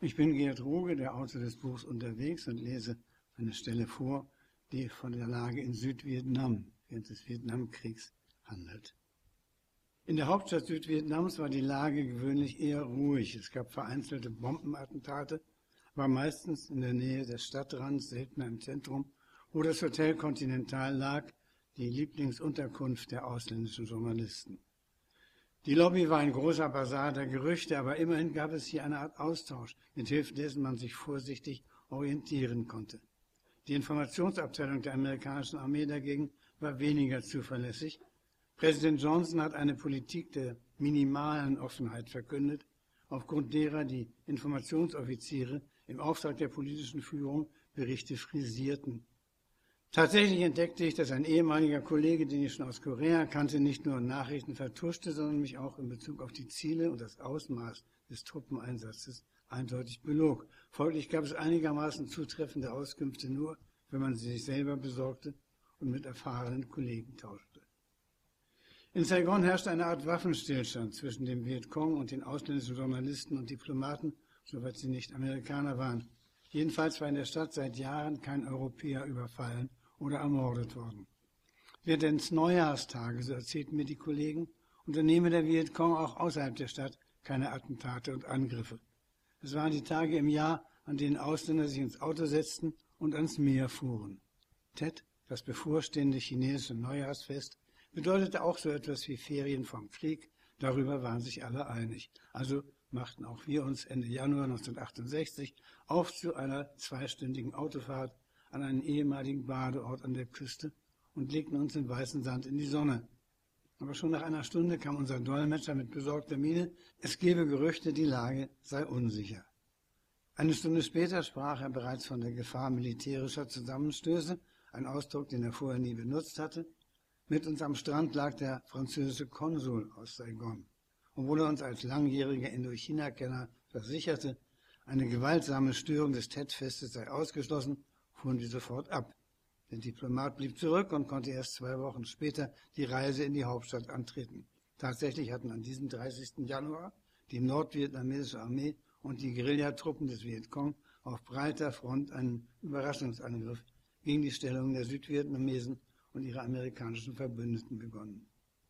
Ich bin Gerd Ruge, der Autor des Buchs Unterwegs, und lese eine Stelle vor, die von der Lage in Südvietnam während des Vietnamkriegs handelt. In der Hauptstadt Südvietnams war die Lage gewöhnlich eher ruhig. Es gab vereinzelte Bombenattentate, war meistens in der Nähe des Stadtrands, seltener im Zentrum, wo das Hotel Continental lag, die Lieblingsunterkunft der ausländischen Journalisten. Die Lobby war ein großer Basar der Gerüchte, aber immerhin gab es hier eine Art Austausch, mit Hilfe dessen man sich vorsichtig orientieren konnte. Die Informationsabteilung der amerikanischen Armee dagegen war weniger zuverlässig. Präsident Johnson hat eine Politik der minimalen Offenheit verkündet, aufgrund derer die Informationsoffiziere im Auftrag der politischen Führung Berichte frisierten. Tatsächlich entdeckte ich, dass ein ehemaliger Kollege, den ich schon aus Korea kannte, nicht nur Nachrichten vertuschte, sondern mich auch in Bezug auf die Ziele und das Ausmaß des Truppeneinsatzes eindeutig belog. Folglich gab es einigermaßen zutreffende Auskünfte nur, wenn man sie sich selber besorgte und mit erfahrenen Kollegen tauschte. In Saigon herrschte eine Art Waffenstillstand zwischen dem Vietcong und den ausländischen Journalisten und Diplomaten, soweit sie nicht Amerikaner waren. Jedenfalls war in der Stadt seit Jahren kein Europäer überfallen oder ermordet worden. Während des Neujahrstage, so erzählten mir die Kollegen, unternehme der Vietcong auch außerhalb der Stadt keine Attentate und Angriffe. Es waren die Tage im Jahr, an denen Ausländer sich ins Auto setzten und ans Meer fuhren. Tet, das bevorstehende chinesische Neujahrsfest, bedeutete auch so etwas wie Ferien vom Krieg. Darüber waren sich alle einig. Also machten auch wir uns Ende Januar 1968 auf zu einer 2-stündigen Autofahrt an einen ehemaligen Badeort an der Küste und legten uns im weißen Sand in die Sonne. Aber schon nach einer Stunde kam unser Dolmetscher mit besorgter Miene, es gebe Gerüchte, die Lage sei unsicher. Eine Stunde später sprach er bereits von der Gefahr militärischer Zusammenstöße, ein Ausdruck, den er vorher nie benutzt hatte. Mit uns am Strand lag der französische Konsul aus Saigon. Obwohl er uns als langjähriger Indochina-Kenner versicherte, eine gewaltsame Störung des Tet-Festes sei ausgeschlossen, fuhren wir sofort ab. Der Diplomat blieb zurück und konnte erst 2 Wochen später die Reise in die Hauptstadt antreten. Tatsächlich hatten an diesem 30. Januar die nordvietnamesische Armee und die Guerillatruppen des Vietcong auf breiter Front einen Überraschungsangriff gegen die Stellungen der Südvietnamesen und ihre amerikanischen Verbündeten begonnen.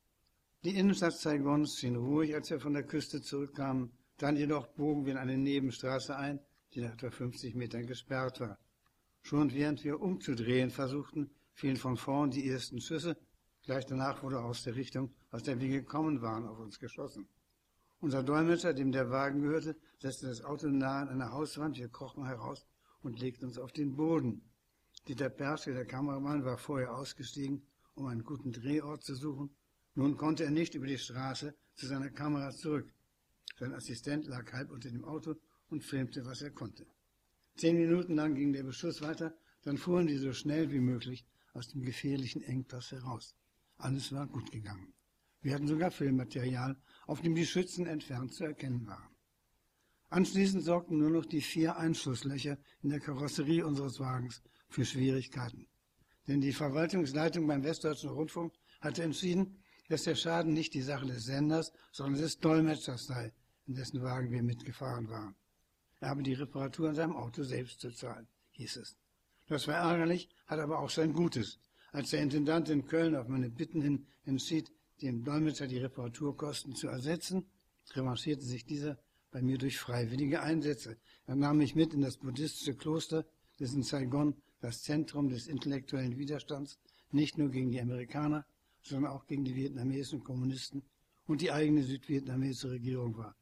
Die Innenstadt Saigons schien ruhig, als wir von der Küste zurückkamen. Dann jedoch bogen wir in eine Nebenstraße ein, die nach etwa 50 Metern gesperrt war. Schon während wir umzudrehen versuchten, fielen von vorn die ersten Schüsse. Gleich danach wurde aus der Richtung, aus der wir gekommen waren, auf uns geschossen. Unser Dolmetscher, dem der Wagen gehörte, setzte das Auto nahe an einer Hauswand. Wir krochen heraus und legten uns auf den Boden. Dieter Persche, der Kameramann, war vorher ausgestiegen, um einen guten Drehort zu suchen. Nun konnte er nicht über die Straße zu seiner Kamera zurück. Sein Assistent lag halb unter dem Auto und filmte, was er konnte. 10 Minuten lang ging der Beschuss weiter, dann fuhren wir so schnell wie möglich aus dem gefährlichen Engpass heraus. Alles war gut gegangen. Wir hatten sogar Filmmaterial, auf dem die Schützen entfernt zu erkennen waren. Anschließend sorgten nur noch die 4 Einschusslöcher in der Karosserie unseres Wagens für Schwierigkeiten. Denn die Verwaltungsleitung beim Westdeutschen Rundfunk hatte entschieden, dass der Schaden nicht die Sache des Senders, sondern des Dolmetschers sei, in dessen Wagen wir mitgefahren waren. Er habe die Reparatur an seinem Auto selbst zu zahlen, hieß es. Das war ärgerlich, hat aber auch sein Gutes. Als der Intendant in Köln auf meine Bitten hin entschied, dem Dolmetscher die Reparaturkosten zu ersetzen, revanchierte sich dieser bei mir durch freiwillige Einsätze. Er nahm mich mit in das buddhistische Kloster, das in Saigon das Zentrum des intellektuellen Widerstands, nicht nur gegen die Amerikaner, sondern auch gegen die vietnamesischen Kommunisten und die eigene südvietnamesische Regierung war.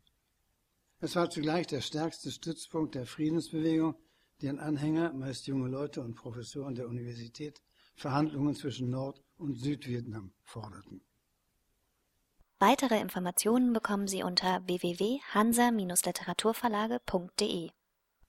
Es war zugleich der stärkste Stützpunkt der Friedensbewegung, deren Anhänger, meist junge Leute und Professoren der Universität, Verhandlungen zwischen Nord- und Südvietnam forderten. Weitere Informationen bekommen Sie unter www.hansa-literaturverlage.de.